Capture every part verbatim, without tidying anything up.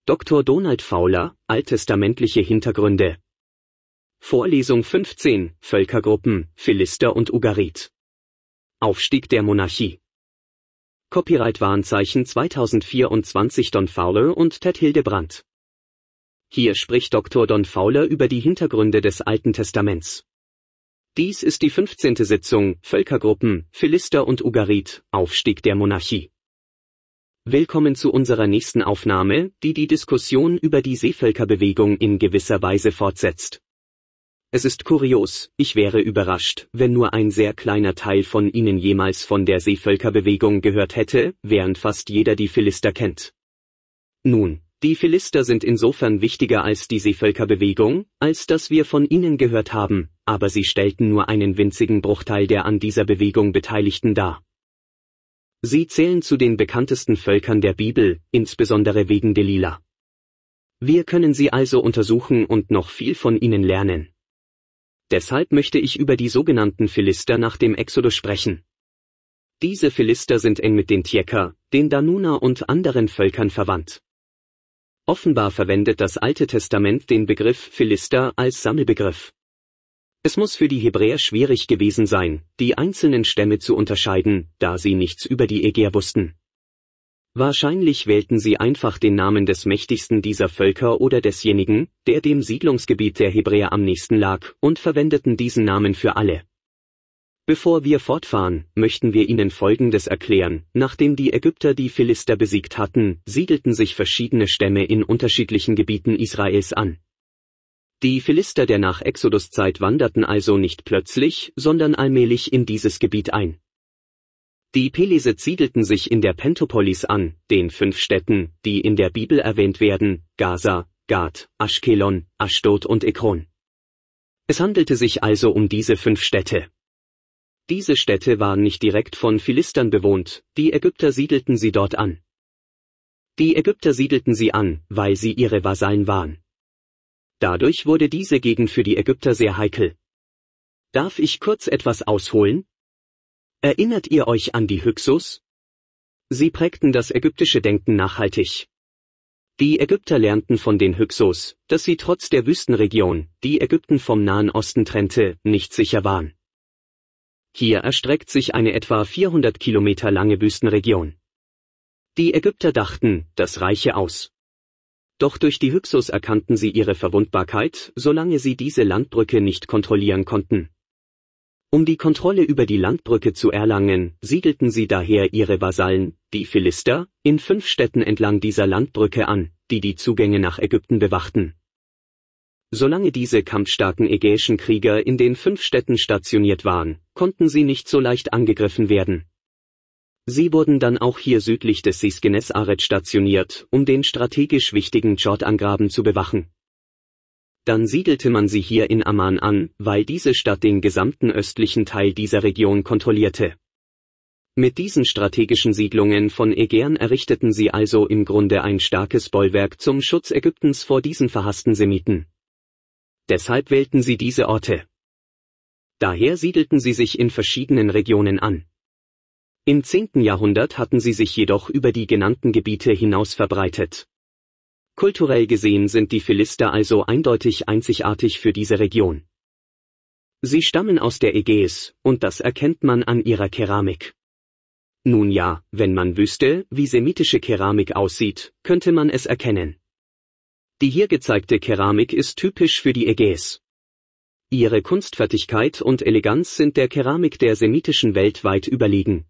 Doktor Donald Fowler, Alttestamentliche Hintergründe. Vorlesung fünfzehn, Völkergruppen, Philister und Ugarit. Aufstieg der Monarchie. Copyright-Warnzeichen zweitausendvierundzwanzig Don Fowler und Ted Hildebrandt. Hier spricht Doktor Don Fowler über die Hintergründe des Alten Testaments. Dies ist die fünfzehnte Sitzung, Völkergruppen, Philister und Ugarit, Aufstieg der Monarchie. Willkommen zu unserer nächsten Aufnahme, die die Diskussion über die Seevölkerbewegung in gewisser Weise fortsetzt. Es ist kurios, ich wäre überrascht, wenn nur ein sehr kleiner Teil von Ihnen jemals von der Seevölkerbewegung gehört hätte, während fast jeder die Philister kennt. Nun, die Philister sind insofern wichtiger als die Seevölkerbewegung, als dass wir von ihnen gehört haben, aber sie stellten nur einen winzigen Bruchteil der an dieser Bewegung Beteiligten dar. Sie zählen zu den bekanntesten Völkern der Bibel, insbesondere wegen Delila. Wir können sie also untersuchen und noch viel von ihnen lernen. Deshalb möchte ich über die sogenannten Philister nach dem Exodus sprechen. Diese Philister sind eng mit den Tjeker, den Danuna und anderen Völkern verwandt. Offenbar verwendet das Alte Testament den Begriff Philister als Sammelbegriff. Es muss für die Hebräer schwierig gewesen sein, die einzelnen Stämme zu unterscheiden, da sie nichts über die Ägäer wussten. Wahrscheinlich wählten sie einfach den Namen des mächtigsten dieser Völker oder desjenigen, der dem Siedlungsgebiet der Hebräer am nächsten lag, und verwendeten diesen Namen für alle. Bevor wir fortfahren, möchten wir Ihnen Folgendes erklären: Nachdem die Ägypter die Philister besiegt hatten, siedelten sich verschiedene Stämme in unterschiedlichen Gebieten Israels an. Die Philister der Nach-Exodus-Zeit wanderten also nicht plötzlich, sondern allmählich in dieses Gebiet ein. Die Peleset siedelten sich in der Pentopolis an, den fünf Städten, die in der Bibel erwähnt werden: Gaza, Gad, Aschkelon, Aschdod und Ekron. Es handelte sich also um diese fünf Städte. Diese Städte waren nicht direkt von Philistern bewohnt, die Ägypter siedelten sie dort an. Die Ägypter siedelten sie an, weil sie ihre Vasallen waren. Dadurch wurde diese Gegend für die Ägypter sehr heikel. Darf ich kurz etwas ausholen? Erinnert ihr euch an die Hyksos? Sie prägten das ägyptische Denken nachhaltig. Die Ägypter lernten von den Hyksos, dass sie trotz der Wüstenregion, die Ägypten vom Nahen Osten trennte, nicht sicher waren. Hier erstreckt sich eine etwa vierhundert Kilometer lange Wüstenregion. Die Ägypter dachten, das reiche aus. Doch durch die Hyksos erkannten sie ihre Verwundbarkeit, solange sie diese Landbrücke nicht kontrollieren konnten. Um die Kontrolle über die Landbrücke zu erlangen, siedelten sie daher ihre Vasallen, die Philister, in fünf Städten entlang dieser Landbrücke an, die die Zugänge nach Ägypten bewachten. Solange diese kampfstarken ägäischen Krieger in den fünf Städten stationiert waren, konnten sie nicht so leicht angegriffen werden. Sie wurden dann auch hier südlich des Sees Gennesaret stationiert, um den strategisch wichtigen Jordangraben zu bewachen. Dann siedelte man sie hier in Amman an, weil diese Stadt den gesamten östlichen Teil dieser Region kontrollierte. Mit diesen strategischen Siedlungen von Ägäern errichteten sie also im Grunde ein starkes Bollwerk zum Schutz Ägyptens vor diesen verhassten Semiten. Deshalb wählten sie diese Orte. Daher siedelten sie sich in verschiedenen Regionen an. Im zehnten Jahrhundert hatten sie sich jedoch über die genannten Gebiete hinaus verbreitet. Kulturell gesehen sind die Philister also eindeutig einzigartig für diese Region. Sie stammen aus der Ägäis, und das erkennt man an ihrer Keramik. Nun ja, wenn man wüsste, wie semitische Keramik aussieht, könnte man es erkennen. Die hier gezeigte Keramik ist typisch für die Ägäis. Ihre Kunstfertigkeit und Eleganz sind der Keramik der semitischen Welt weit überlegen.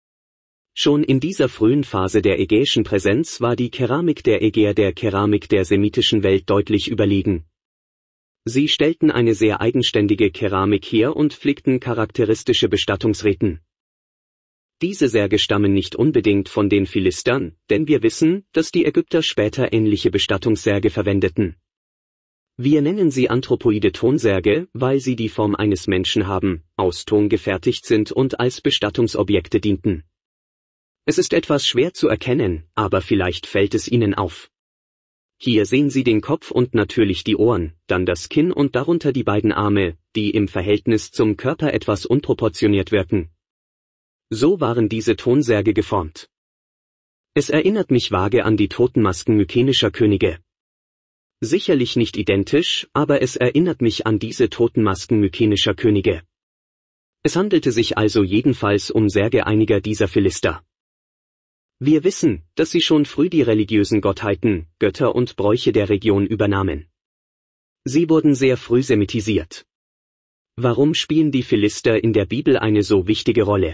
Schon in dieser frühen Phase der ägäischen Präsenz war die Keramik der Ägäer der Keramik der semitischen Welt deutlich überlegen. Sie stellten eine sehr eigenständige Keramik her und pflegten charakteristische Bestattungsriten. Diese Särge stammen nicht unbedingt von den Philistern, denn wir wissen, dass die Ägypter später ähnliche Bestattungssärge verwendeten. Wir nennen sie anthropoide Tonsärge, weil sie die Form eines Menschen haben, aus Ton gefertigt sind und als Bestattungsobjekte dienten. Es ist etwas schwer zu erkennen, aber vielleicht fällt es Ihnen auf. Hier sehen Sie den Kopf und natürlich die Ohren, dann das Kinn und darunter die beiden Arme, die im Verhältnis zum Körper etwas unproportioniert wirken. So waren diese Tonsärge geformt. Es erinnert mich vage an die Totenmasken mykenischer Könige. Sicherlich nicht identisch, aber es erinnert mich an diese Totenmasken mykenischer Könige. Es handelte sich also jedenfalls um Särge einiger dieser Philister. Wir wissen, dass sie schon früh die religiösen Gottheiten, Götter und Bräuche der Region übernahmen. Sie wurden sehr früh semitisiert. Warum spielen die Philister in der Bibel eine so wichtige Rolle?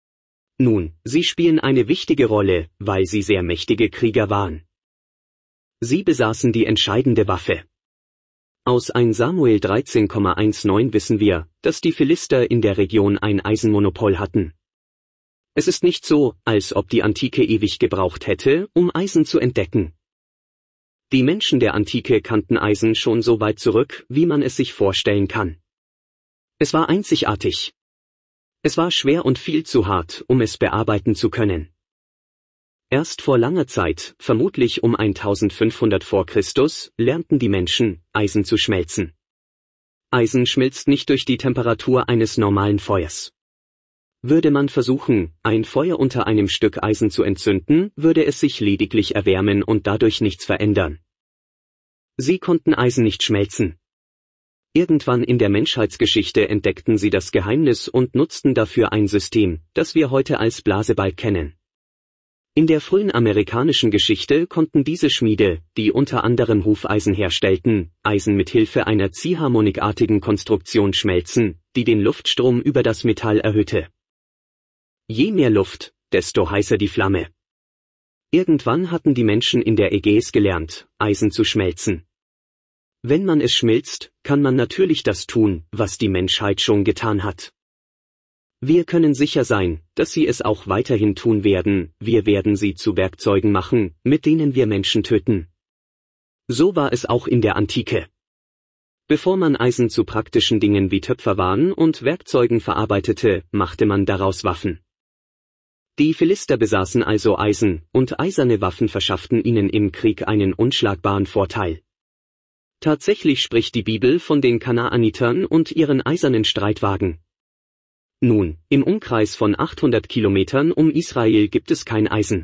Nun, sie spielen eine wichtige Rolle, weil sie sehr mächtige Krieger waren. Sie besaßen die entscheidende Waffe. Aus erster Samuel dreizehn Vers neun wissen wir, dass die Philister in der Region ein Eisenmonopol hatten. Es ist nicht so, als ob die Antike ewig gebraucht hätte, um Eisen zu entdecken. Die Menschen der Antike kannten Eisen schon so weit zurück, wie man es sich vorstellen kann. Es war einzigartig. Es war schwer und viel zu hart, um es bearbeiten zu können. Erst vor langer Zeit, vermutlich um eintausendfünfhundert vor Christus, lernten die Menschen, Eisen zu schmelzen. Eisen schmilzt nicht durch die Temperatur eines normalen Feuers. Würde man versuchen, ein Feuer unter einem Stück Eisen zu entzünden, würde es sich lediglich erwärmen und dadurch nichts verändern. Sie konnten Eisen nicht schmelzen. Irgendwann in der Menschheitsgeschichte entdeckten sie das Geheimnis und nutzten dafür ein System, das wir heute als Blasebalg kennen. In der frühen amerikanischen Geschichte konnten diese Schmiede, die unter anderem Hufeisen herstellten, Eisen mit Hilfe einer ziehharmonikartigen Konstruktion schmelzen, die den Luftstrom über das Metall erhöhte. Je mehr Luft, desto heißer die Flamme. Irgendwann hatten die Menschen in der Ägäis gelernt, Eisen zu schmelzen. Wenn man es schmilzt, kann man natürlich das tun, was die Menschheit schon getan hat. Wir können sicher sein, dass sie es auch weiterhin tun werden, wir werden sie zu Werkzeugen machen, mit denen wir Menschen töten. So war es auch in der Antike. Bevor man Eisen zu praktischen Dingen wie Töpferwaren und Werkzeugen verarbeitete, machte man daraus Waffen. Die Philister besaßen also Eisen, und eiserne Waffen verschafften ihnen im Krieg einen unschlagbaren Vorteil. Tatsächlich spricht die Bibel von den Kanaanitern und ihren eisernen Streitwagen. Nun, im Umkreis von achthundert Kilometern um Israel gibt es kein Eisen.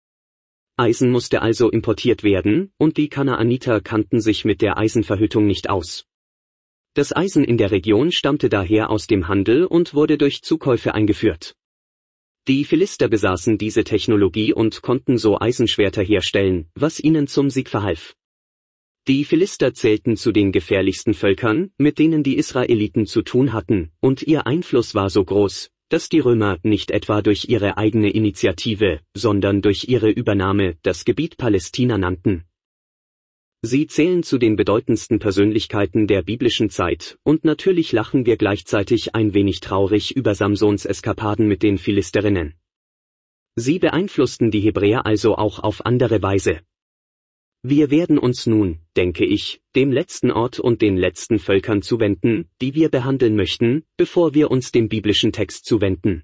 Eisen musste also importiert werden, und die Kanaaniter kannten sich mit der Eisenverhüttung nicht aus. Das Eisen in der Region stammte daher aus dem Handel und wurde durch Zukäufe eingeführt. Die Philister besaßen diese Technologie und konnten so Eisenschwerter herstellen, was ihnen zum Sieg verhalf. Die Philister zählten zu den gefährlichsten Völkern, mit denen die Israeliten zu tun hatten, und ihr Einfluss war so groß, dass die Römer nicht etwa durch ihre eigene Initiative, sondern durch ihre Übernahme das Gebiet Palästina nannten. Sie zählen zu den bedeutendsten Persönlichkeiten der biblischen Zeit, und natürlich lachen wir gleichzeitig ein wenig traurig über Samsons Eskapaden mit den Philisterinnen. Sie beeinflussten die Hebräer also auch auf andere Weise. Wir werden uns nun, denke ich, dem letzten Ort und den letzten Völkern zuwenden, die wir behandeln möchten, bevor wir uns dem biblischen Text zuwenden.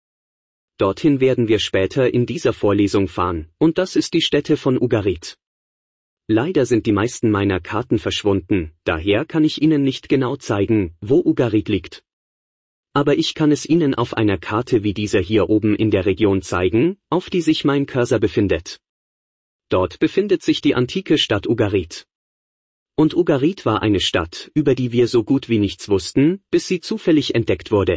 Dorthin werden wir später in dieser Vorlesung fahren, und das ist die Stätte von Ugarit. Leider sind die meisten meiner Karten verschwunden, daher kann ich Ihnen nicht genau zeigen, wo Ugarit liegt. Aber ich kann es Ihnen auf einer Karte wie dieser hier oben in der Region zeigen, auf die sich mein Cursor befindet. Dort befindet sich die antike Stadt Ugarit. Und Ugarit war eine Stadt, über die wir so gut wie nichts wussten, bis sie zufällig entdeckt wurde.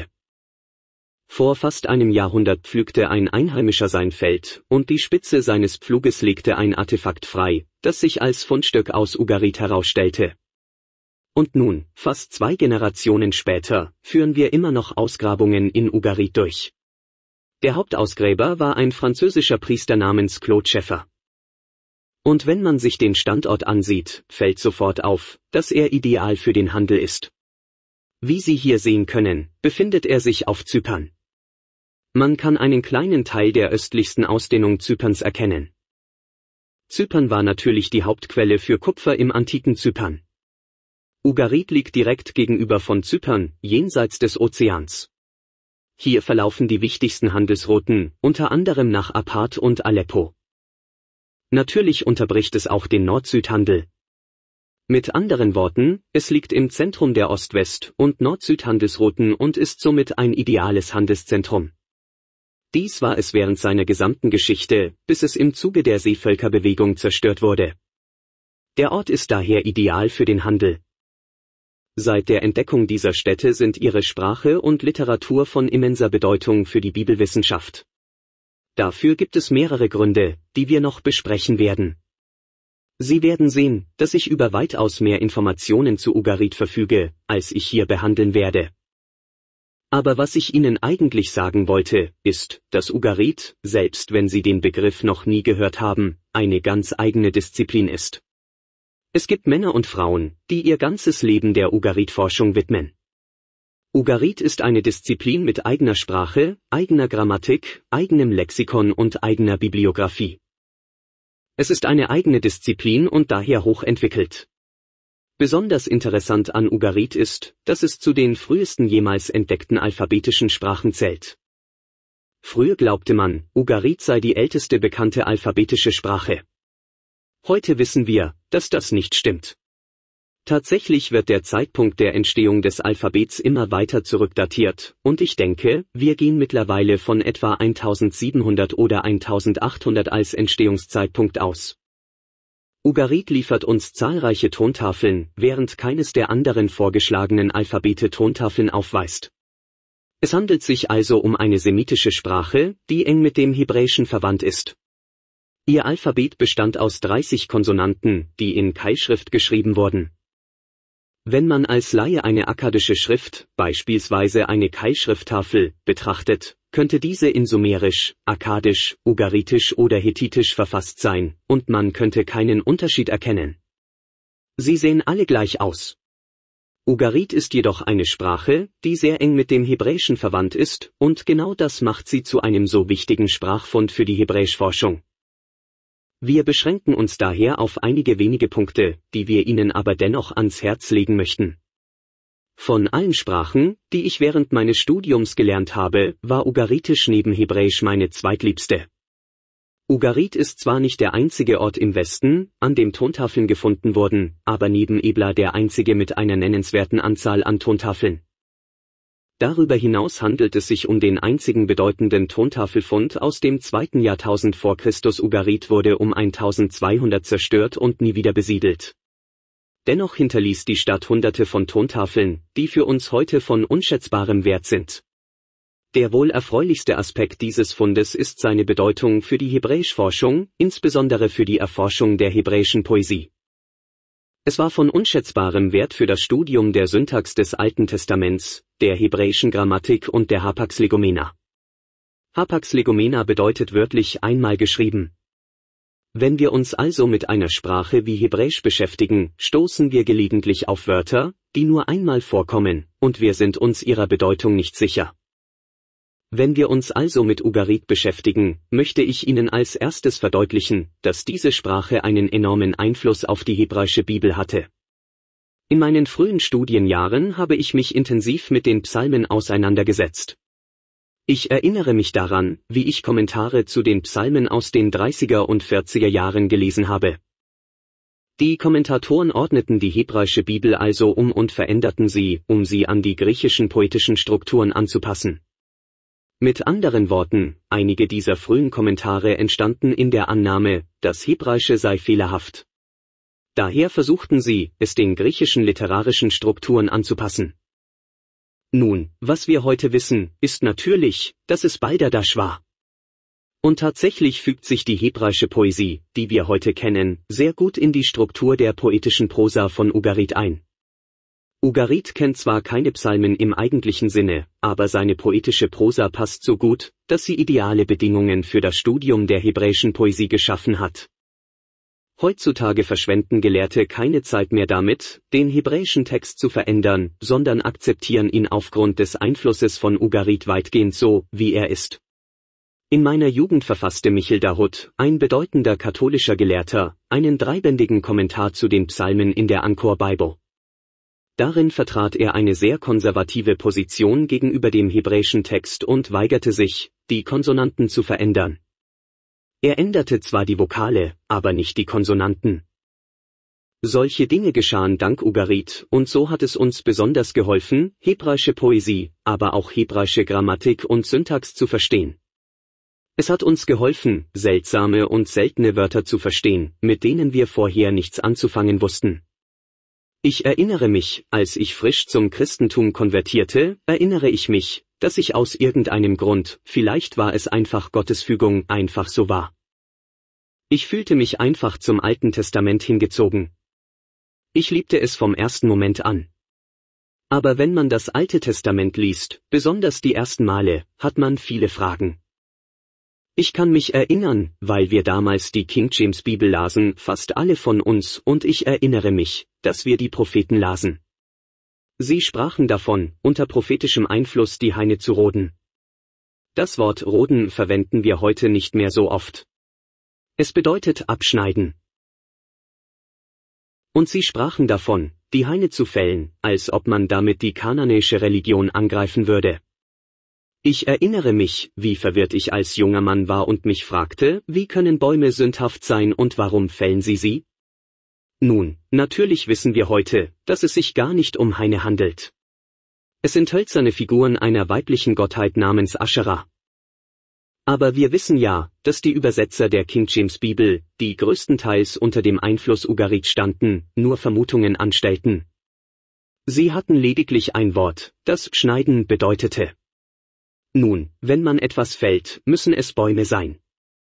Vor fast einem Jahrhundert pflügte ein Einheimischer sein Feld, und die Spitze seines Pfluges legte ein Artefakt frei, das sich als Fundstück aus Ugarit herausstellte. Und nun, fast zwei Generationen später, führen wir immer noch Ausgrabungen in Ugarit durch. Der Hauptausgräber war ein französischer Priester namens Claude Scheffer. Und wenn man sich den Standort ansieht, fällt sofort auf, dass er ideal für den Handel ist. Wie Sie hier sehen können, befindet er sich auf Zypern. Man kann einen kleinen Teil der östlichsten Ausdehnung Zyperns erkennen. Zypern war natürlich die Hauptquelle für Kupfer im antiken Zypern. Ugarit liegt direkt gegenüber von Zypern, jenseits des Ozeans. Hier verlaufen die wichtigsten Handelsrouten, unter anderem nach Apad und Aleppo. Natürlich unterbricht es auch den Nord-Süd-Handel. Mit anderen Worten, es liegt im Zentrum der Ost-West- und Nord-Süd-Handelsrouten und ist somit ein ideales Handelszentrum. Dies war es während seiner gesamten Geschichte, bis es im Zuge der Seevölkerbewegung zerstört wurde. Der Ort ist daher ideal für den Handel. Seit der Entdeckung dieser Städte sind ihre Sprache und Literatur von immenser Bedeutung für die Bibelwissenschaft. Dafür gibt es mehrere Gründe, die wir noch besprechen werden. Sie werden sehen, dass ich über weitaus mehr Informationen zu Ugarit verfüge, als ich hier behandeln werde. Aber was ich Ihnen eigentlich sagen wollte, ist, dass Ugarit, selbst wenn Sie den Begriff noch nie gehört haben, eine ganz eigene Disziplin ist. Es gibt Männer und Frauen, die ihr ganzes Leben der Ugarit-Forschung widmen. Ugarit ist eine Disziplin mit eigener Sprache, eigener Grammatik, eigenem Lexikon und eigener Bibliographie. Es ist eine eigene Disziplin und daher hochentwickelt. Besonders interessant an Ugarit ist, dass es zu den frühesten jemals entdeckten alphabetischen Sprachen zählt. Früher glaubte man, Ugarit sei die älteste bekannte alphabetische Sprache. Heute wissen wir, dass das nicht stimmt. Tatsächlich wird der Zeitpunkt der Entstehung des Alphabets immer weiter zurückdatiert, und ich denke, wir gehen mittlerweile von etwa eintausendsiebenhundert oder eintausendachthundert als Entstehungszeitpunkt aus. Ugarit liefert uns zahlreiche Tontafeln, während keines der anderen vorgeschlagenen Alphabete Tontafeln aufweist. Es handelt sich also um eine semitische Sprache, die eng mit dem Hebräischen verwandt ist. Ihr Alphabet bestand aus dreißig Konsonanten, die in Keilschrift geschrieben wurden. Wenn man als Laie eine akkadische Schrift, beispielsweise eine Keilschrifttafel, betrachtet, könnte diese in Sumerisch, Akkadisch, Ugaritisch oder Hethitisch verfasst sein, und man könnte keinen Unterschied erkennen. Sie sehen alle gleich aus. Ugarit ist jedoch eine Sprache, die sehr eng mit dem Hebräischen verwandt ist, und genau das macht sie zu einem so wichtigen Sprachfund für die Hebräischforschung. Wir beschränken uns daher auf einige wenige Punkte, die wir Ihnen aber dennoch ans Herz legen möchten. Von allen Sprachen, die ich während meines Studiums gelernt habe, war Ugaritisch neben Hebräisch meine zweitliebste. Ugarit ist zwar nicht der einzige Ort im Westen, an dem Tontafeln gefunden wurden, aber neben Ebla der einzige mit einer nennenswerten Anzahl an Tontafeln. Darüber hinaus handelt es sich um den einzigen bedeutenden Tontafelfund aus dem zweiten Jahrtausend vor Christus. Ugarit wurde um eintausendzweihundert zerstört und nie wieder besiedelt. Dennoch hinterließ die Stadt Hunderte von Tontafeln, die für uns heute von unschätzbarem Wert sind. Der wohl erfreulichste Aspekt dieses Fundes ist seine Bedeutung für die Hebräischforschung, insbesondere für die Erforschung der hebräischen Poesie. Es war von unschätzbarem Wert für das Studium der Syntax des Alten Testaments, der hebräischen Grammatik und der Hapax Legomena. Hapax Legomena bedeutet wörtlich einmal geschrieben. Wenn wir uns also mit einer Sprache wie Hebräisch beschäftigen, stoßen wir gelegentlich auf Wörter, die nur einmal vorkommen, und wir sind uns ihrer Bedeutung nicht sicher. Wenn wir uns also mit Ugarit beschäftigen, möchte ich Ihnen als erstes verdeutlichen, dass diese Sprache einen enormen Einfluss auf die hebräische Bibel hatte. In meinen frühen Studienjahren habe ich mich intensiv mit den Psalmen auseinandergesetzt. Ich erinnere mich daran, wie ich Kommentare zu den Psalmen aus den dreißiger und vierziger Jahren gelesen habe. Die Kommentatoren ordneten die hebräische Bibel also um und veränderten sie, um sie an die griechischen poetischen Strukturen anzupassen. Mit anderen Worten, einige dieser frühen Kommentare entstanden in der Annahme, das Hebräische sei fehlerhaft. Daher versuchten sie, es den griechischen literarischen Strukturen anzupassen. Nun, was wir heute wissen, ist natürlich, dass es balderdasch war. Und tatsächlich fügt sich die hebräische Poesie, die wir heute kennen, sehr gut in die Struktur der poetischen Prosa von Ugarit ein. Ugarit kennt zwar keine Psalmen im eigentlichen Sinne, aber seine poetische Prosa passt so gut, dass sie ideale Bedingungen für das Studium der hebräischen Poesie geschaffen hat. Heutzutage verschwenden Gelehrte keine Zeit mehr damit, den hebräischen Text zu verändern, sondern akzeptieren ihn aufgrund des Einflusses von Ugarit weitgehend so, wie er ist. In meiner Jugend verfasste Michel Dahut, ein bedeutender katholischer Gelehrter, einen dreibändigen Kommentar zu den Psalmen in der Anchor Bible. Darin vertrat er eine sehr konservative Position gegenüber dem hebräischen Text und weigerte sich, die Konsonanten zu verändern. Er änderte zwar die Vokale, aber nicht die Konsonanten. Solche Dinge geschahen dank Ugarit, und so hat es uns besonders geholfen, hebräische Poesie, aber auch hebräische Grammatik und Syntax zu verstehen. Es hat uns geholfen, seltsame und seltene Wörter zu verstehen, mit denen wir vorher nichts anzufangen wussten. Ich erinnere mich, als ich frisch zum Christentum konvertierte, erinnere ich mich, dass ich aus irgendeinem Grund, vielleicht war es einfach Gottes Fügung, einfach so war. Ich fühlte mich einfach zum Alten Testament hingezogen. Ich liebte es vom ersten Moment an. Aber wenn man das Alte Testament liest, besonders die ersten Male, hat man viele Fragen. Ich kann mich erinnern, weil wir damals die King James Bibel lasen, fast alle von uns, und ich erinnere mich, dass wir die Propheten lasen. Sie sprachen davon, unter prophetischem Einfluss die Haine zu roden. Das Wort roden verwenden wir heute nicht mehr so oft. Es bedeutet abschneiden. Und sie sprachen davon, die Haine zu fällen, als ob man damit die kananäische Religion angreifen würde. Ich erinnere mich, wie verwirrt ich als junger Mann war und mich fragte, wie können Bäume sündhaft sein und warum fällen sie sie? Nun, natürlich wissen wir heute, dass es sich gar nicht um Haine handelt. Es sind hölzerne Figuren einer weiblichen Gottheit namens Aschera. Aber wir wissen ja, dass die Übersetzer der King James Bibel, die größtenteils unter dem Einfluss Ugarit standen, nur Vermutungen anstellten. Sie hatten lediglich ein Wort, das schneiden bedeutete. Nun, wenn man etwas fällt, müssen es Bäume sein.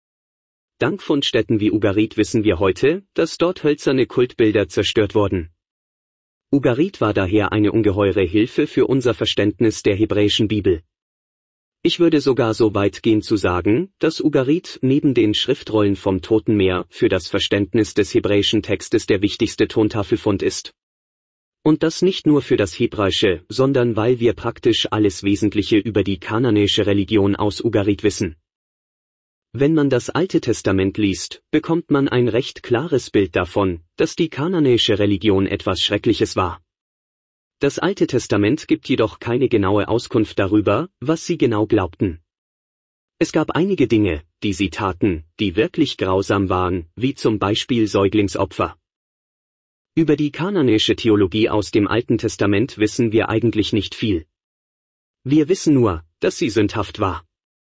Dank Fundstätten wie Ugarit wissen wir heute, dass dort hölzerne Kultbilder zerstört wurden. Ugarit war daher eine ungeheure Hilfe für unser Verständnis der hebräischen Bibel. Ich würde sogar so weit gehen zu sagen, dass Ugarit neben den Schriftrollen vom Toten Meer für das Verständnis des hebräischen Textes der wichtigste Tontafelfund ist. Und das nicht nur für das Hebräische, sondern weil wir praktisch alles Wesentliche über die kananäische Religion aus Ugarit wissen. Wenn man das Alte Testament liest, bekommt man ein recht klares Bild davon, dass die kananäische Religion etwas Schreckliches war. Das Alte Testament gibt jedoch keine genaue Auskunft darüber, was sie genau glaubten. Es gab einige Dinge, die sie taten, die wirklich grausam waren, wie zum Beispiel Säuglingsopfer. Über die kananäische Theologie aus dem Alten Testament wissen wir eigentlich nicht viel. Wir wissen nur, dass sie sündhaft war.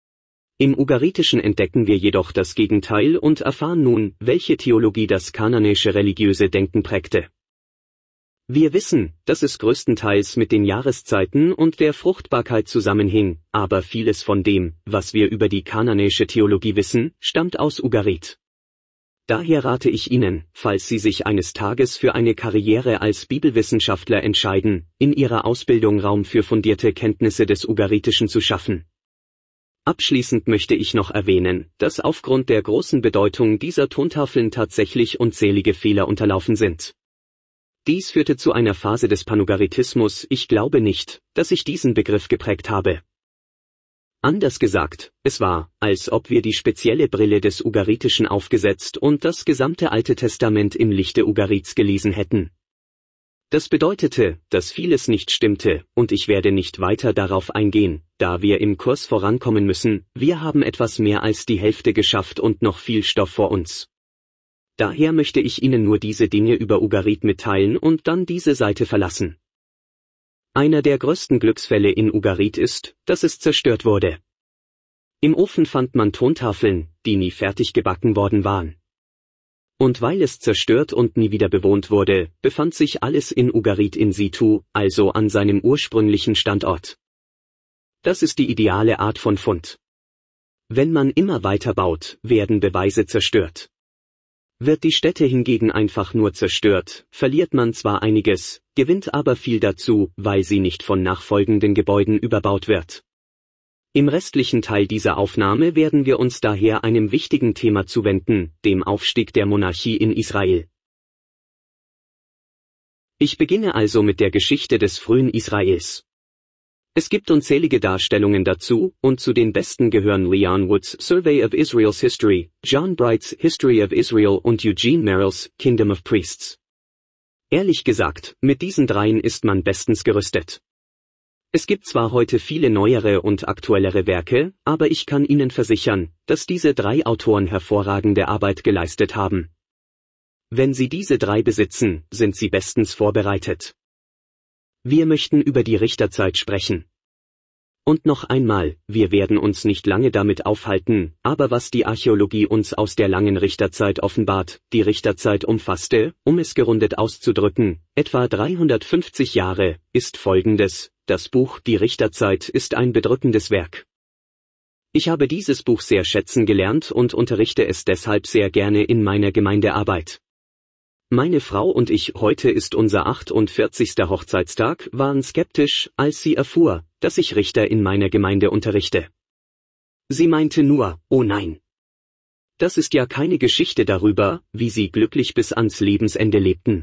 Im Ugaritischen entdecken wir jedoch das Gegenteil und erfahren nun, welche Theologie das kananäische religiöse Denken prägte. Wir wissen, dass es größtenteils mit den Jahreszeiten und der Fruchtbarkeit zusammenhing, aber vieles von dem, was wir über die kananäische Theologie wissen, stammt aus Ugarit. Daher rate ich Ihnen, falls Sie sich eines Tages für eine Karriere als Bibelwissenschaftler entscheiden, in Ihrer Ausbildung Raum für fundierte Kenntnisse des Ugaritischen zu schaffen. Abschließend möchte ich noch erwähnen, dass aufgrund der großen Bedeutung dieser Tontafeln tatsächlich unzählige Fehler unterlaufen sind. Dies führte zu einer Phase des Panugaritismus. Ich glaube nicht, dass ich diesen Begriff geprägt habe. Anders gesagt, es war, als ob wir die spezielle Brille des Ugaritischen aufgesetzt und das gesamte Alte Testament im Lichte Ugarits gelesen hätten. Das bedeutete, dass vieles nicht stimmte, und ich werde nicht weiter darauf eingehen, da wir im Kurs vorankommen müssen. Wir haben etwas mehr als die Hälfte geschafft und noch viel Stoff vor uns. Daher möchte ich Ihnen nur diese Dinge über Ugarit mitteilen und dann diese Seite verlassen. Einer der größten Glücksfälle in Ugarit ist, dass es zerstört wurde. Im Ofen fand man Tontafeln, die nie fertig gebacken worden waren. Und weil es zerstört und nie wieder bewohnt wurde, befand sich alles in Ugarit in situ, also an seinem ursprünglichen Standort. Das ist die ideale Art von Fund. Wenn man immer weiter baut, werden Beweise zerstört. Wird die Stätte hingegen einfach nur zerstört, verliert man zwar einiges, gewinnt aber viel dazu, weil sie nicht von nachfolgenden Gebäuden überbaut wird. Im restlichen Teil dieser Aufnahme werden wir uns daher einem wichtigen Thema zuwenden, dem Aufstieg der Monarchie in Israel. Ich beginne also mit der Geschichte des frühen Israels. Es gibt unzählige Darstellungen dazu, und zu den besten gehören Leon Woods' Survey of Israel's History, John Bright's History of Israel und Eugene Merrill's Kingdom of Priests. Ehrlich gesagt, mit diesen dreien ist man bestens gerüstet. Es gibt zwar heute viele neuere und aktuellere Werke, aber ich kann Ihnen versichern, dass diese drei Autoren hervorragende Arbeit geleistet haben. Wenn Sie diese drei besitzen, sind Sie bestens vorbereitet. Wir möchten über die Richterzeit sprechen. Und noch einmal, wir werden uns nicht lange damit aufhalten, aber was die Archäologie uns aus der langen Richterzeit offenbart, die Richterzeit umfasste, um es gerundet auszudrücken, etwa dreihundertfünfzig Jahre, ist folgendes: Das Buch Die Richterzeit ist ein bedrückendes Werk. Ich habe dieses Buch sehr schätzen gelernt und unterrichte es deshalb sehr gerne in meiner Gemeindearbeit. Meine Frau und ich, heute ist unser achtundvierzigster Hochzeitstag, waren skeptisch, als sie erfuhr, dass ich Richter in meiner Gemeinde unterrichte. Sie meinte nur, oh nein. Das ist ja keine Geschichte darüber, wie sie glücklich bis ans Lebensende lebten.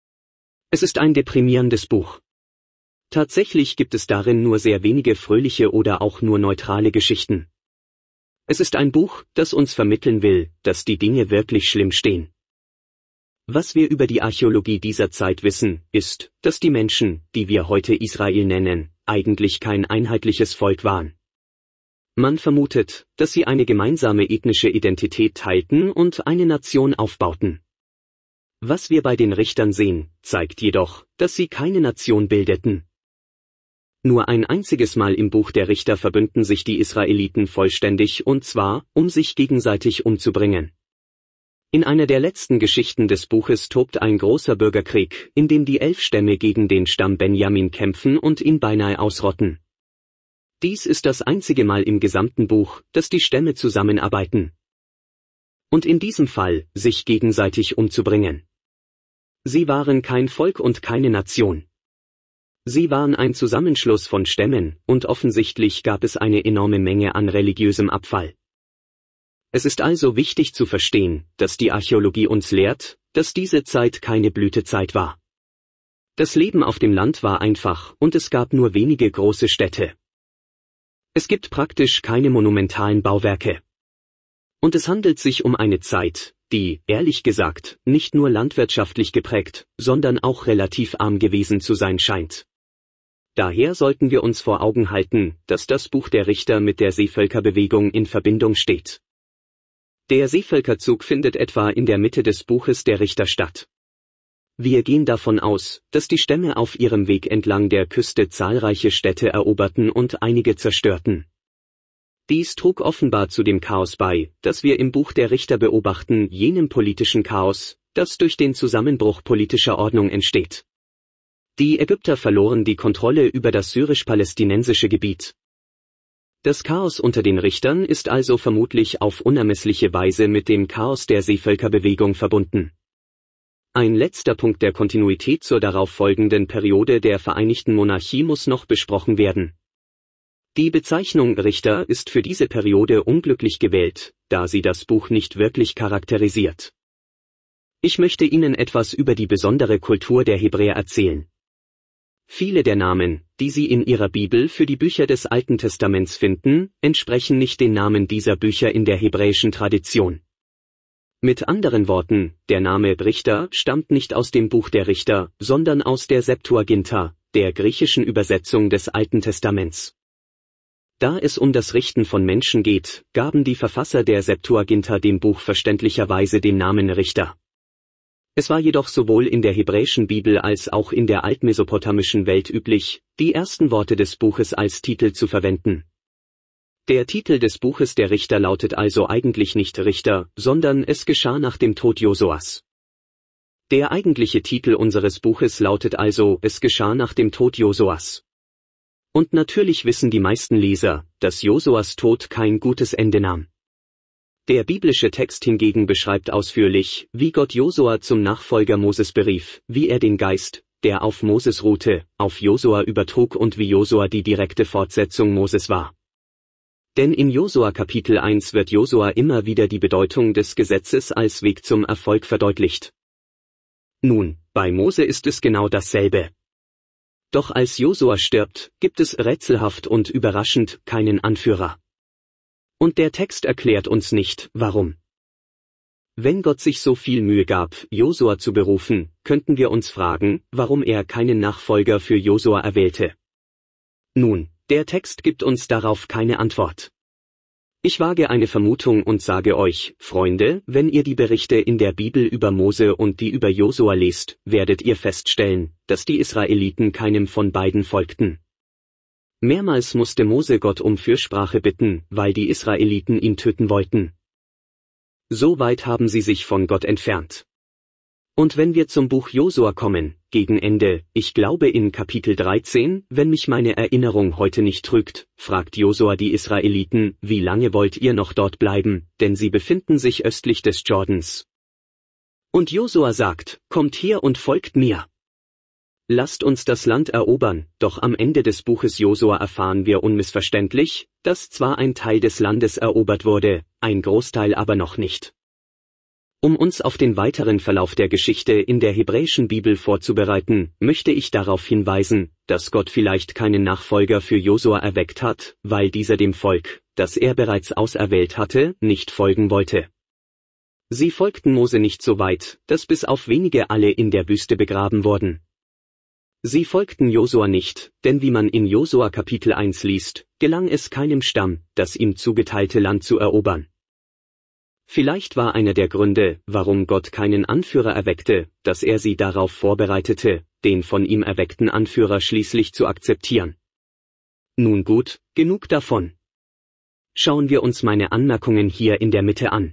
Es ist ein deprimierendes Buch. Tatsächlich gibt es darin nur sehr wenige fröhliche oder auch nur neutrale Geschichten. Es ist ein Buch, das uns vermitteln will, dass die Dinge wirklich schlimm stehen. Was wir über die Archäologie dieser Zeit wissen, ist, dass die Menschen, die wir heute Israel nennen, eigentlich kein einheitliches Volk waren. Man vermutet, dass sie eine gemeinsame ethnische Identität teilten und eine Nation aufbauten. Was wir bei den Richtern sehen, zeigt jedoch, dass sie keine Nation bildeten. Nur ein einziges Mal im Buch der Richter verbünden sich die Israeliten vollständig, und zwar, um sich gegenseitig umzubringen. In einer der letzten Geschichten des Buches tobt ein großer Bürgerkrieg, in dem die elf Stämme gegen den Stamm Benjamin kämpfen und ihn beinahe ausrotten. Dies ist das einzige Mal im gesamten Buch, dass die Stämme zusammenarbeiten. Und in diesem Fall, sich gegenseitig umzubringen. Sie waren kein Volk und keine Nation. Sie waren ein Zusammenschluss von Stämmen, und offensichtlich gab es eine enorme Menge an religiösem Abfall. Es ist also wichtig zu verstehen, dass die Archäologie uns lehrt, dass diese Zeit keine Blütezeit war. Das Leben auf dem Land war einfach, und es gab nur wenige große Städte. Es gibt praktisch keine monumentalen Bauwerke. Und es handelt sich um eine Zeit, die, ehrlich gesagt, nicht nur landwirtschaftlich geprägt, sondern auch relativ arm gewesen zu sein scheint. Daher sollten wir uns vor Augen halten, dass das Buch der Richter mit der Seevölkerbewegung in Verbindung steht. Der Seevölkerzug findet etwa in der Mitte des Buches der Richter statt. Wir gehen davon aus, dass die Stämme auf ihrem Weg entlang der Küste zahlreiche Städte eroberten und einige zerstörten. Dies trug offenbar zu dem Chaos bei, das wir im Buch der Richter beobachten, jenem politischen Chaos, das durch den Zusammenbruch politischer Ordnung entsteht. Die Ägypter verloren die Kontrolle über das syrisch-palästinensische Gebiet. Das Chaos unter den Richtern ist also vermutlich auf unermessliche Weise mit dem Chaos der Seevölkerbewegung verbunden. Ein letzter Punkt der Kontinuität zur darauf folgenden Periode der Vereinigten Monarchie muss noch besprochen werden. Die Bezeichnung Richter ist für diese Periode unglücklich gewählt, da sie das Buch nicht wirklich charakterisiert. Ich möchte Ihnen etwas über die besondere Kultur der Hebräer erzählen. Viele der Namen, die Sie in Ihrer Bibel für die Bücher des Alten Testaments finden, entsprechen nicht den Namen dieser Bücher in der hebräischen Tradition. Mit anderen Worten, der Name Richter stammt nicht aus dem Buch der Richter, sondern aus der Septuaginta, der griechischen Übersetzung des Alten Testaments. Da es um das Richten von Menschen geht, gaben die Verfasser der Septuaginta dem Buch verständlicherweise den Namen Richter. Es war jedoch sowohl in der hebräischen Bibel als auch in der altmesopotamischen Welt üblich, die ersten Worte des Buches als Titel zu verwenden. Der Titel des Buches der Richter lautet also eigentlich nicht Richter, sondern es geschah nach dem Tod Josuas. Der eigentliche Titel unseres Buches lautet also Es geschah nach dem Tod Josuas. Und natürlich wissen die meisten Leser, dass Josuas Tod kein gutes Ende nahm. Der biblische Text hingegen beschreibt ausführlich, wie Gott Josua zum Nachfolger Moses berief, wie er den Geist, der auf Moses ruhte, auf Josua übertrug und wie Josua die direkte Fortsetzung Moses war. Denn in Josua Kapitel eins wird Josua immer wieder die Bedeutung des Gesetzes als Weg zum Erfolg verdeutlicht. Nun, bei Mose ist es genau dasselbe. Doch als Josua stirbt, gibt es rätselhaft und überraschend keinen Anführer. Und der Text erklärt uns nicht, warum. Wenn Gott sich so viel Mühe gab, Josua zu berufen, könnten wir uns fragen, warum er keinen Nachfolger für Josua erwählte. Nun, der Text gibt uns darauf keine Antwort. Ich wage eine Vermutung und sage euch, Freunde, wenn ihr die Berichte in der Bibel über Mose und die über Josua lest, werdet ihr feststellen, dass die Israeliten keinem von beiden folgten. Mehrmals musste Mose Gott um Fürsprache bitten, weil die Israeliten ihn töten wollten. So weit haben sie sich von Gott entfernt. Und wenn wir zum Buch Josua kommen, gegen Ende, ich glaube in Kapitel dreizehn, wenn mich meine Erinnerung heute nicht trügt, fragt Josua die Israeliten, wie lange wollt ihr noch dort bleiben, denn sie befinden sich östlich des Jordans. Und Josua sagt, kommt her und folgt mir. Lasst uns das Land erobern, doch am Ende des Buches Josua erfahren wir unmissverständlich, dass zwar ein Teil des Landes erobert wurde, ein Großteil aber noch nicht. Um uns auf den weiteren Verlauf der Geschichte in der hebräischen Bibel vorzubereiten, möchte ich darauf hinweisen, dass Gott vielleicht keinen Nachfolger für Josua erweckt hat, weil dieser dem Volk, das er bereits auserwählt hatte, nicht folgen wollte. Sie folgten Mose nicht so weit, dass bis auf wenige alle in der Wüste begraben wurden. Sie folgten Josua nicht, denn wie man in Josua Kapitel eins liest, gelang es keinem Stamm, das ihm zugeteilte Land zu erobern. Vielleicht war einer der Gründe, warum Gott keinen Anführer erweckte, dass er sie darauf vorbereitete, den von ihm erweckten Anführer schließlich zu akzeptieren. Nun gut, genug davon. Schauen wir uns meine Anmerkungen hier in der Mitte an.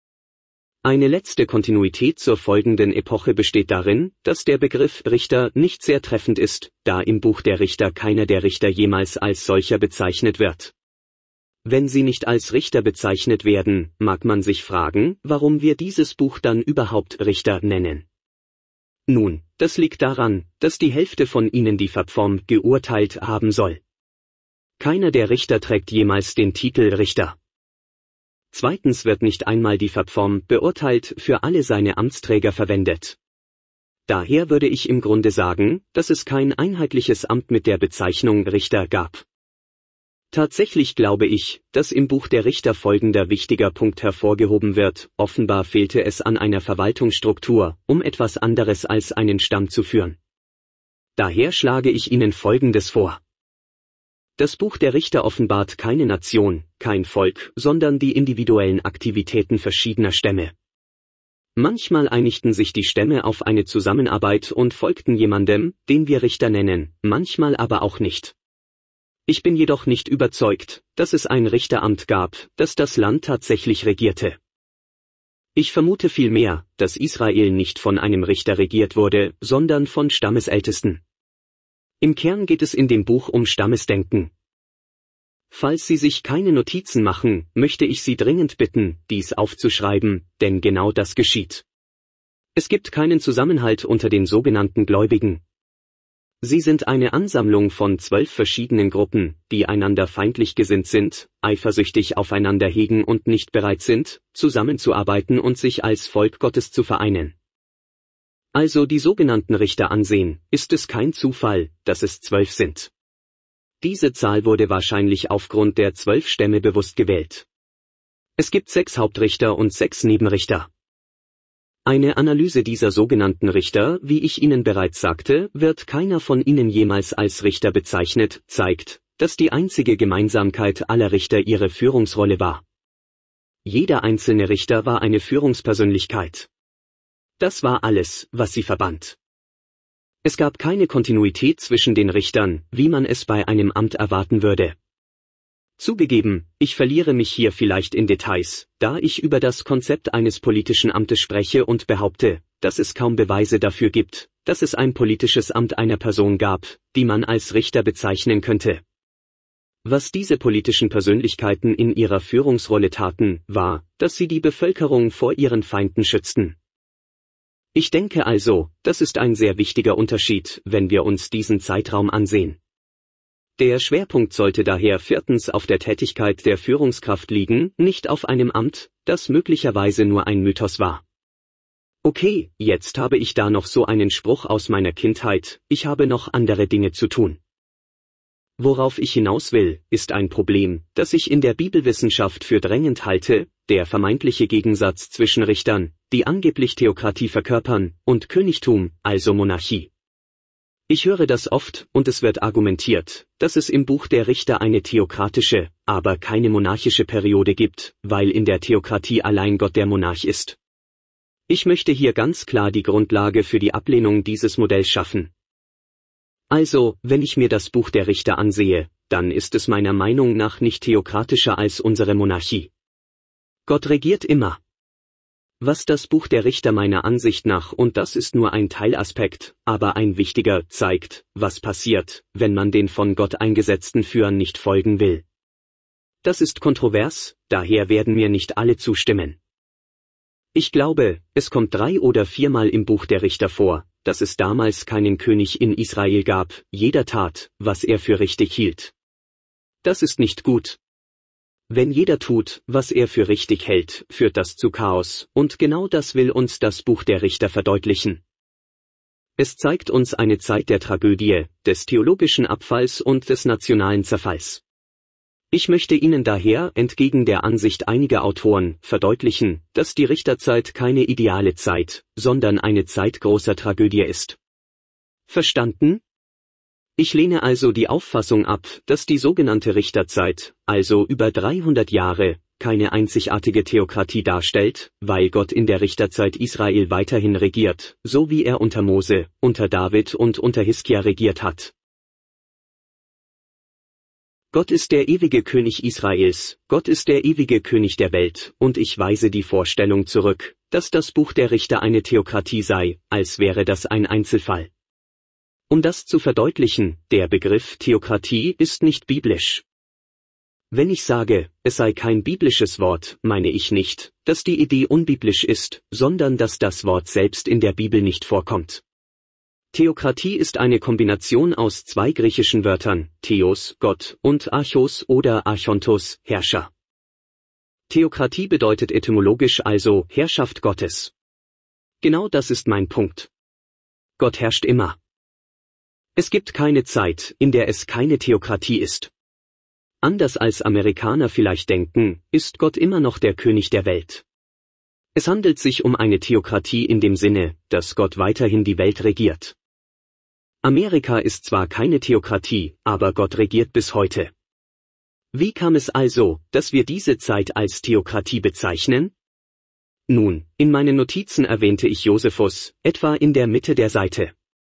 Eine letzte Kontinuität zur folgenden Epoche besteht darin, dass der Begriff Richter nicht sehr treffend ist, da im Buch der Richter keiner der Richter jemals als solcher bezeichnet wird. Wenn sie nicht als Richter bezeichnet werden, mag man sich fragen, warum wir dieses Buch dann überhaupt Richter nennen. Nun, das liegt daran, dass die Hälfte von ihnen die Verbform geurteilt haben soll. Keiner der Richter trägt jemals den Titel Richter. Zweitens wird nicht einmal die Verbform beurteilt für alle seine Amtsträger verwendet. Daher würde ich im Grunde sagen, dass es kein einheitliches Amt mit der Bezeichnung Richter gab. Tatsächlich glaube ich, dass im Buch der Richter folgender wichtiger Punkt hervorgehoben wird: Offenbar fehlte es an einer Verwaltungsstruktur, um etwas anderes als einen Stamm zu führen. Daher schlage ich Ihnen Folgendes vor. Das Buch der Richter offenbart keine Nation, kein Volk, sondern die individuellen Aktivitäten verschiedener Stämme. Manchmal einigten sich die Stämme auf eine Zusammenarbeit und folgten jemandem, den wir Richter nennen, manchmal aber auch nicht. Ich bin jedoch nicht überzeugt, dass es ein Richteramt gab, das das Land tatsächlich regierte. Ich vermute vielmehr, dass Israel nicht von einem Richter regiert wurde, sondern von Stammesältesten. Im Kern geht es in dem Buch um Stammesdenken. Falls Sie sich keine Notizen machen, möchte ich Sie dringend bitten, dies aufzuschreiben, denn genau das geschieht. Es gibt keinen Zusammenhalt unter den sogenannten Gläubigen. Sie sind eine Ansammlung von zwölf verschiedenen Gruppen, die einander feindlich gesinnt sind, eifersüchtig aufeinander hegen und nicht bereit sind, zusammenzuarbeiten und sich als Volk Gottes zu vereinen. Also die sogenannten Richter ansehen, ist es kein Zufall, dass es zwölf sind. Diese Zahl wurde wahrscheinlich aufgrund der zwölf Stämme bewusst gewählt. Es gibt sechs Hauptrichter und sechs Nebenrichter. Eine Analyse dieser sogenannten Richter, wie ich Ihnen bereits sagte, wird keiner von ihnen jemals als Richter bezeichnet, zeigt, dass die einzige Gemeinsamkeit aller Richter ihre Führungsrolle war. Jeder einzelne Richter war eine Führungspersönlichkeit. Das war alles, was sie verband. Es gab keine Kontinuität zwischen den Richtern, wie man es bei einem Amt erwarten würde. Zugegeben, ich verliere mich hier vielleicht in Details, da ich über das Konzept eines politischen Amtes spreche und behaupte, dass es kaum Beweise dafür gibt, dass es ein politisches Amt einer Person gab, die man als Richter bezeichnen könnte. Was diese politischen Persönlichkeiten in ihrer Führungsrolle taten, war, dass sie die Bevölkerung vor ihren Feinden schützten. Ich denke also, das ist ein sehr wichtiger Unterschied, wenn wir uns diesen Zeitraum ansehen. Der Schwerpunkt sollte daher viertens auf der Tätigkeit der Führungskraft liegen, nicht auf einem Amt, das möglicherweise nur ein Mythos war. Okay, jetzt habe ich da noch so einen Spruch aus meiner Kindheit: Ich habe noch andere Dinge zu tun. Worauf ich hinaus will, ist ein Problem, das ich in der Bibelwissenschaft für drängend halte: der vermeintliche Gegensatz zwischen Richtern, die angeblich Theokratie verkörpern, und Königtum, also Monarchie. Ich höre das oft, und es wird argumentiert, dass es im Buch der Richter eine theokratische, aber keine monarchische Periode gibt, weil in der Theokratie allein Gott der Monarch ist. Ich möchte hier ganz klar die Grundlage für die Ablehnung dieses Modells schaffen. Also, wenn ich mir das Buch der Richter ansehe, dann ist es meiner Meinung nach nicht theokratischer als unsere Monarchie. Gott regiert immer. Was das Buch der Richter meiner Ansicht nach, und das ist nur ein Teilaspekt, aber ein wichtiger, zeigt, was passiert, wenn man den von Gott eingesetzten Führern nicht folgen will. Das ist kontrovers, daher werden mir nicht alle zustimmen. Ich glaube, es kommt drei oder viermal im Buch der Richter vor, dass es damals keinen König in Israel gab, jeder tat, was er für richtig hielt. Das ist nicht gut. Wenn jeder tut, was er für richtig hält, führt das zu Chaos, und genau das will uns das Buch der Richter verdeutlichen. Es zeigt uns eine Zeit der Tragödie, des theologischen Abfalls und des nationalen Zerfalls. Ich möchte Ihnen daher, entgegen der Ansicht einiger Autoren, verdeutlichen, dass die Richterzeit keine ideale Zeit, sondern eine Zeit großer Tragödie ist. Verstanden? Ich lehne also die Auffassung ab, dass die sogenannte Richterzeit, also über dreihundert Jahre, keine einzigartige Theokratie darstellt, weil Gott in der Richterzeit Israel weiterhin regiert, so wie er unter Mose, unter David und unter Hiskia regiert hat. Gott ist der ewige König Israels, Gott ist der ewige König der Welt, und ich weise die Vorstellung zurück, dass das Buch der Richter eine Theokratie sei, als wäre das ein Einzelfall. Um das zu verdeutlichen, der Begriff Theokratie ist nicht biblisch. Wenn ich sage, es sei kein biblisches Wort, meine ich nicht, dass die Idee unbiblisch ist, sondern dass das Wort selbst in der Bibel nicht vorkommt. Theokratie ist eine Kombination aus zwei griechischen Wörtern, Theos, Gott, und Archos oder Archontos, Herrscher. Theokratie bedeutet etymologisch also Herrschaft Gottes. Genau das ist mein Punkt. Gott herrscht immer. Es gibt keine Zeit, in der es keine Theokratie ist. Anders als Amerikaner vielleicht denken, ist Gott immer noch der König der Welt. Es handelt sich um eine Theokratie in dem Sinne, dass Gott weiterhin die Welt regiert. Amerika ist zwar keine Theokratie, aber Gott regiert bis heute. Wie kam es also, dass wir diese Zeit als Theokratie bezeichnen? Nun, in meinen Notizen erwähnte ich Josephus, etwa in der Mitte der Seite.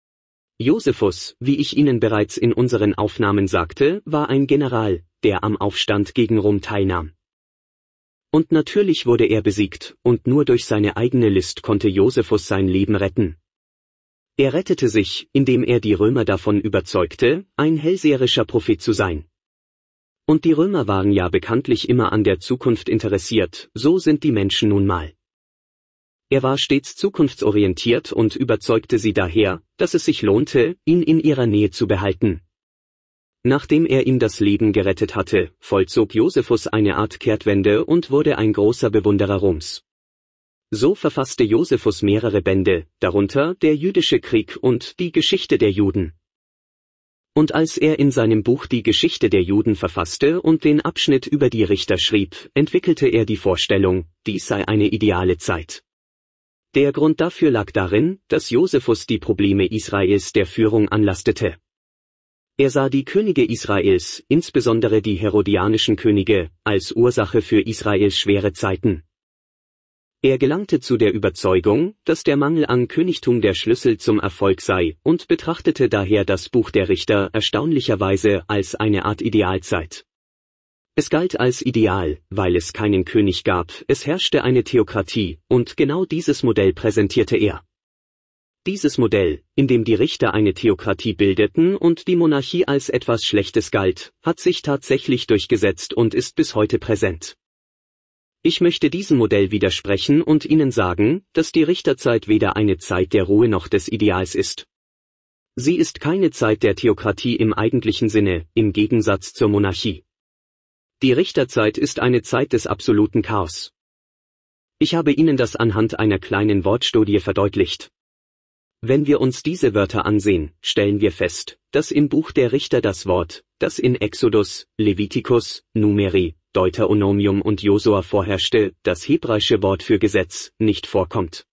Josephus, wie ich Ihnen bereits in unseren Aufnahmen sagte, war ein General, der am Aufstand gegen Rom teilnahm. Und natürlich wurde er besiegt, und nur durch seine eigene List konnte Josephus sein Leben retten. Er rettete sich, indem er die Römer davon überzeugte, ein hellseherischer Prophet zu sein. Und die Römer waren ja bekanntlich immer an der Zukunft interessiert, so sind die Menschen nun mal. Er war stets zukunftsorientiert und überzeugte sie daher, dass es sich lohnte, ihn in ihrer Nähe zu behalten. Nachdem er ihm das Leben gerettet hatte, vollzog Josephus eine Art Kehrtwende und wurde ein großer Bewunderer Roms. So verfasste Josephus mehrere Bände, darunter Der jüdische Krieg und Die Geschichte der Juden. Und als er in seinem Buch Die Geschichte der Juden verfasste und den Abschnitt über die Richter schrieb, entwickelte er die Vorstellung, dies sei eine ideale Zeit. Der Grund dafür lag darin, dass Josephus die Probleme Israels der Führung anlastete. Er sah die Könige Israels, insbesondere die herodianischen Könige, als Ursache für Israels schwere Zeiten. Er gelangte zu der Überzeugung, dass der Mangel an Königtum der Schlüssel zum Erfolg sei, und betrachtete daher das Buch der Richter erstaunlicherweise als eine Art Idealzeit. Es galt als ideal, weil es keinen König gab, es herrschte eine Theokratie, und genau dieses Modell präsentierte er. Dieses Modell, in dem die Richter eine Theokratie bildeten und die Monarchie als etwas Schlechtes galt, hat sich tatsächlich durchgesetzt und ist bis heute präsent. Ich möchte diesem Modell widersprechen und Ihnen sagen, dass die Richterzeit weder eine Zeit der Ruhe noch des Ideals ist. Sie ist keine Zeit der Theokratie im eigentlichen Sinne, im Gegensatz zur Monarchie. Die Richterzeit ist eine Zeit des absoluten Chaos. Ich habe Ihnen das anhand einer kleinen Wortstudie verdeutlicht. Wenn wir uns diese Wörter ansehen, stellen wir fest, dass im Buch der Richter das Wort, das in Exodus, Levitikus, Numeri, Deuteronomium und Josua vorherrschte, das hebräische Wort für Gesetz, nicht vorkommt.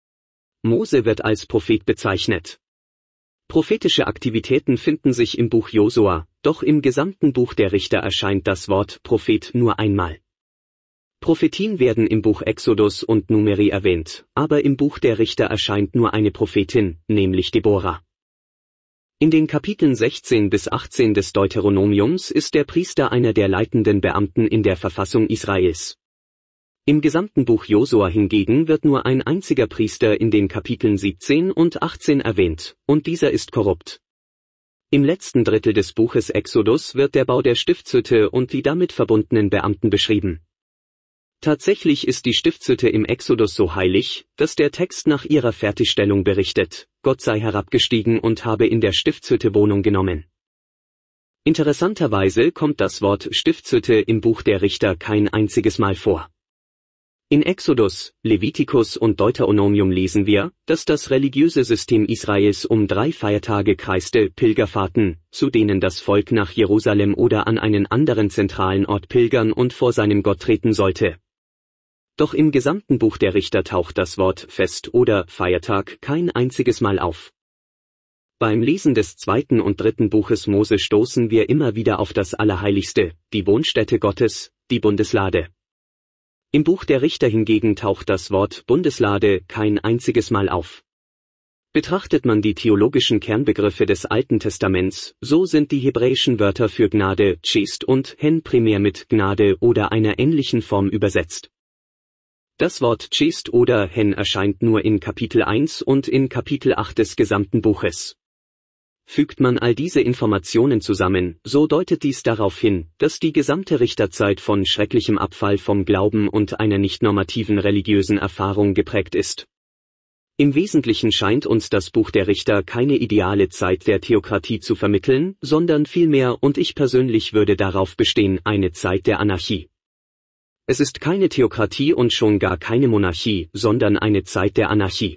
Mose wird als Prophet bezeichnet. Prophetische Aktivitäten finden sich im Buch Josua, doch im gesamten Buch der Richter erscheint das Wort Prophet nur einmal. Prophetien werden im Buch Exodus und Numeri erwähnt, aber im Buch der Richter erscheint nur eine Prophetin, nämlich Deborah. In den Kapiteln sechzehn bis achtzehn des Deuteronomiums ist der Priester einer der leitenden Beamten in der Verfassung Israels. Im gesamten Buch Josua hingegen wird nur ein einziger Priester in den Kapiteln siebzehn und achtzehn erwähnt, und dieser ist korrupt. Im letzten Drittel des Buches Exodus wird der Bau der Stiftshütte und die damit verbundenen Beamten beschrieben. Tatsächlich ist die Stiftshütte im Exodus so heilig, dass der Text nach ihrer Fertigstellung berichtet, Gott sei herabgestiegen und habe in der Stiftshütte Wohnung genommen. Interessanterweise kommt das Wort Stiftshütte im Buch der Richter kein einziges Mal vor. In Exodus, Levitikus und Deuteronomium lesen wir, dass das religiöse System Israels um drei Feiertage kreiste: Pilgerfahrten, zu denen das Volk nach Jerusalem oder an einen anderen zentralen Ort pilgern und vor seinem Gott treten sollte. Doch im gesamten Buch der Richter taucht das Wort Fest oder Feiertag kein einziges Mal auf. Beim Lesen des zweiten und dritten Buches Mose stoßen wir immer wieder auf das Allerheiligste, die Wohnstätte Gottes, die Bundeslade. Im Buch der Richter hingegen taucht das Wort Bundeslade kein einziges Mal auf. Betrachtet man die theologischen Kernbegriffe des Alten Testaments, so sind die hebräischen Wörter für Gnade, Chest und Hen primär mit Gnade oder einer ähnlichen Form übersetzt. Das Wort Chest oder Hen erscheint nur in Kapitel eins und in Kapitel acht des gesamten Buches. Fügt man all diese Informationen zusammen, so deutet dies darauf hin, dass die gesamte Richterzeit von schrecklichem Abfall vom Glauben und einer nicht normativen religiösen Erfahrung geprägt ist. Im Wesentlichen scheint uns das Buch der Richter keine ideale Zeit der Theokratie zu vermitteln, sondern vielmehr, und ich persönlich würde darauf bestehen, eine Zeit der Anarchie. Es ist keine Theokratie und schon gar keine Monarchie, sondern eine Zeit der Anarchie.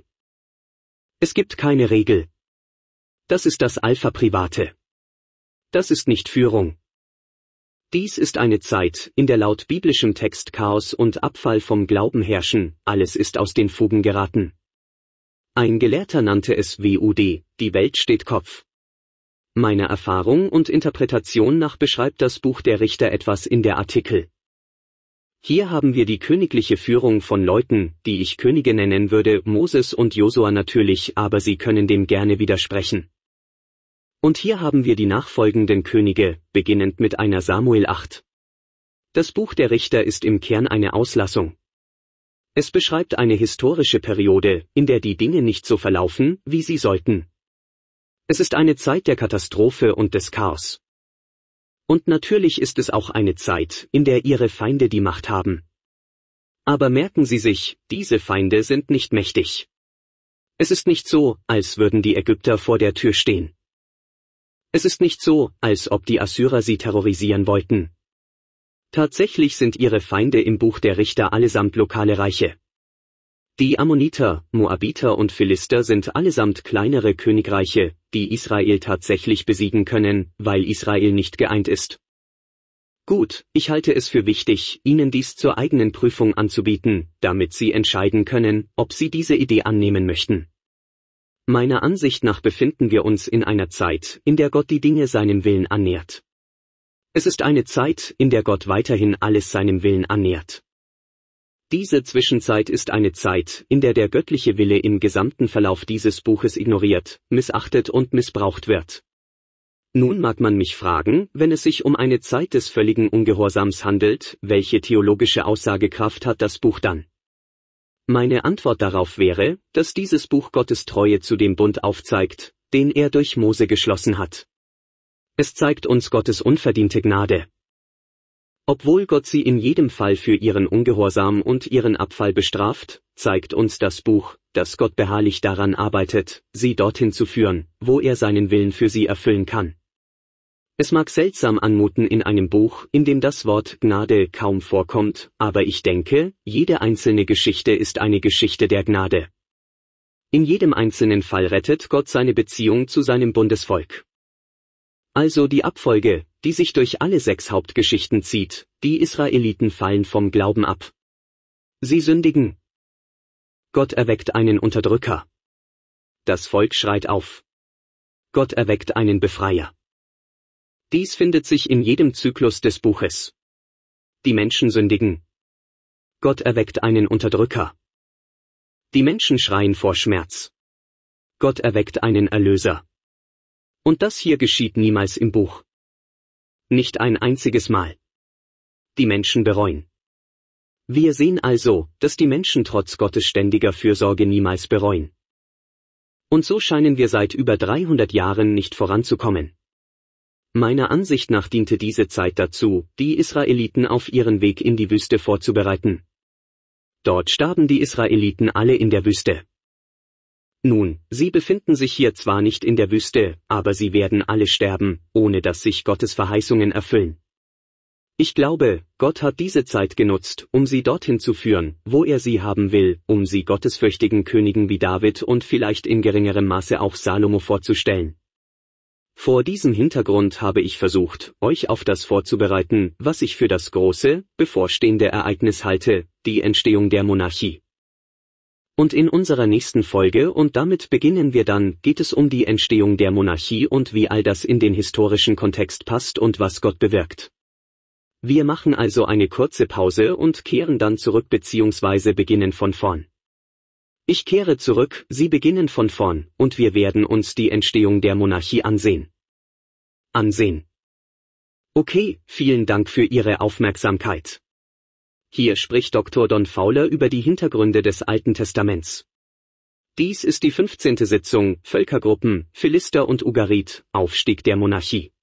Es gibt keine Regel. Das ist das Alpha Private. Das ist nicht Führung. Dies ist eine Zeit, in der laut biblischem Text Chaos und Abfall vom Glauben herrschen, alles ist aus den Fugen geraten. Ein Gelehrter nannte es W U D, die Welt steht Kopf. Meiner Erfahrung und Interpretation nach beschreibt das Buch der Richter etwas in der Artikel. Hier haben wir die königliche Führung von Leuten, die ich Könige nennen würde, Moses und Josua natürlich, aber sie können dem gerne widersprechen. Und hier haben wir die nachfolgenden Könige, beginnend mit einer Samuel acht. Das Buch der Richter ist im Kern eine Auslassung. Es beschreibt eine historische Periode, in der die Dinge nicht so verlaufen, wie sie sollten. Es ist eine Zeit der Katastrophe und des Chaos. Und natürlich ist es auch eine Zeit, in der ihre Feinde die Macht haben. Aber merken Sie sich, diese Feinde sind nicht mächtig. Es ist nicht so, als würden die Ägypter vor der Tür stehen. Es ist nicht so, als ob die Assyrer sie terrorisieren wollten. Tatsächlich sind ihre Feinde im Buch der Richter allesamt lokale Reiche. Die Ammoniter, Moabiter und Philister sind allesamt kleinere Königreiche, die Israel tatsächlich besiegen können, weil Israel nicht geeint ist. Gut, ich halte es für wichtig, Ihnen dies zur eigenen Prüfung anzubieten, damit Sie entscheiden können, ob Sie diese Idee annehmen möchten. Meiner Ansicht nach befinden wir uns in einer Zeit, in der Gott die Dinge seinem Willen annähert. Es ist eine Zeit, in der Gott weiterhin alles seinem Willen annähert. Diese Zwischenzeit ist eine Zeit, in der der göttliche Wille im gesamten Verlauf dieses Buches ignoriert, missachtet und missbraucht wird. Nun mag man mich fragen, wenn es sich um eine Zeit des völligen Ungehorsams handelt, welche theologische Aussagekraft hat das Buch dann? Meine Antwort darauf wäre, dass dieses Buch Gottes Treue zu dem Bund aufzeigt, den er durch Mose geschlossen hat. Es zeigt uns Gottes unverdiente Gnade. Obwohl Gott sie in jedem Fall für ihren Ungehorsam und ihren Abfall bestraft, zeigt uns das Buch, dass Gott beharrlich daran arbeitet, sie dorthin zu führen, wo er seinen Willen für sie erfüllen kann. Es mag seltsam anmuten in einem Buch, in dem das Wort Gnade kaum vorkommt, aber ich denke, jede einzelne Geschichte ist eine Geschichte der Gnade. In jedem einzelnen Fall rettet Gott seine Beziehung zu seinem Bundesvolk. Also die Abfolge, die sich durch alle sechs Hauptgeschichten zieht, die Israeliten fallen vom Glauben ab. Sie sündigen. Gott erweckt einen Unterdrücker. Das Volk schreit auf. Gott erweckt einen Befreier. Dies findet sich in jedem Zyklus des Buches. Die Menschen sündigen. Gott erweckt einen Unterdrücker. Die Menschen schreien vor Schmerz. Gott erweckt einen Erlöser. Und das hier geschieht niemals im Buch. Nicht ein einziges Mal. Die Menschen bereuen. Wir sehen also, dass die Menschen trotz Gottes ständiger Fürsorge niemals bereuen. Und so scheinen wir seit über dreihundert Jahren nicht voranzukommen. Meiner Ansicht nach diente diese Zeit dazu, die Israeliten auf ihren Weg in die Wüste vorzubereiten. Dort starben die Israeliten alle in der Wüste. Nun, sie befinden sich hier zwar nicht in der Wüste, aber sie werden alle sterben, ohne dass sich Gottes Verheißungen erfüllen. Ich glaube, Gott hat diese Zeit genutzt, um sie dorthin zu führen, wo er sie haben will, um sie gottesfürchtigen Königen wie David und vielleicht in geringerem Maße auch Salomo vorzustellen. Vor diesem Hintergrund habe ich versucht, euch auf das vorzubereiten, was ich für das große, bevorstehende Ereignis halte, die Entstehung der Monarchie. Und in unserer nächsten Folge, und damit beginnen wir dann, geht es um die Entstehung der Monarchie und wie all das in den historischen Kontext passt und was Gott bewirkt. Wir machen also eine kurze Pause und kehren dann zurück bzw. beginnen von vorn. Ich kehre zurück, Sie beginnen von vorn, und wir werden uns die Entstehung der Monarchie ansehen. Ansehen. Okay, vielen Dank für Ihre Aufmerksamkeit. Hier spricht Doktor Don Fowler über die Hintergründe des Alten Testaments. Dies ist die fünfzehnte Sitzung, Völkergruppen, Philister und Ugarit, Aufstieg der Monarchie.